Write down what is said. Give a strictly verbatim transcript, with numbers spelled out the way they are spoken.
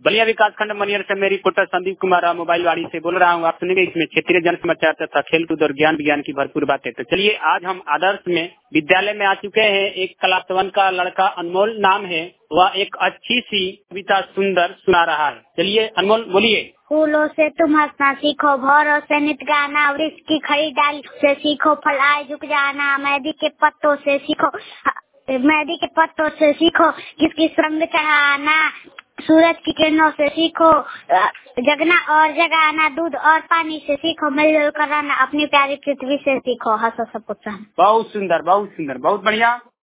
बलिया विकास खंड मनियर से मेरी पुत्र संदीप कुमार मोबाइल वाड़ी से बोल रहा हूँ। आप सुनेंगे इसमें क्षेत्रीय जन समाचार तथा खेल कूद और ज्ञान विज्ञान की भरपूर बातें। तो चलिए, आज हम आदर्श में विद्यालय में आ चुके हैं। एक क्लास वन का लड़का अनमोल नाम है, वह एक अच्छी सी कविता सुंदर सुना रहा है। चलिए अनमोल, बोलिए। फूलों से तुम हंसना सीखो, भौरों से नित गाना, वृक्ष की खड़ी डाल से सीखो, फल आए झुक जाना, मेहंदी के पत्तों से सीखो, मेहंदी के पत्तों से सीखो, किस किस रंग चढ़ाना, सूरज की किरणों से सीखो, जगना और जगाना, दूध और पानी से सीखो, मिलजुल कर रहना, अपनी प्यारी पृथ्वी से सीखो, हंसो सब कुछ। बहुत सुंदर, बहुत सुंदर, बहुत बढ़िया।